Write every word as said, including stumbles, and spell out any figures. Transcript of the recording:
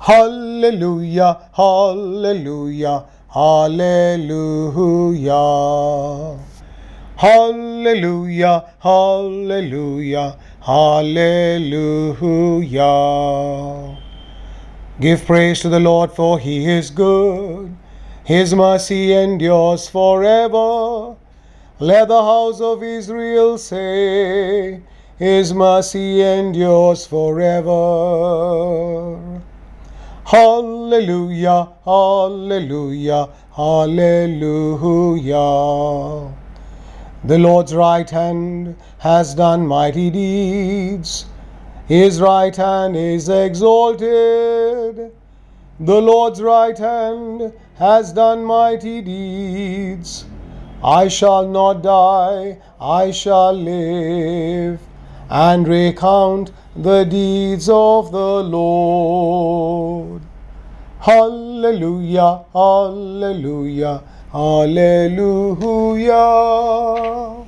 Hallelujah, hallelujah, hallelujah. Hallelujah, hallelujah, hallelujah. Give praise to the Lord, for he is good. His mercy endures forever. Let the house of Israel say, his mercy endures forever. Hallelujah, hallelujah, hallelujah. The Lord's right hand has done mighty deeds. His right hand is exalted. The Lord's right hand has done mighty deeds. I shall not die, I shall live, and recount the deeds of the Lord. Hallelujah, hallelujah, hallelujah.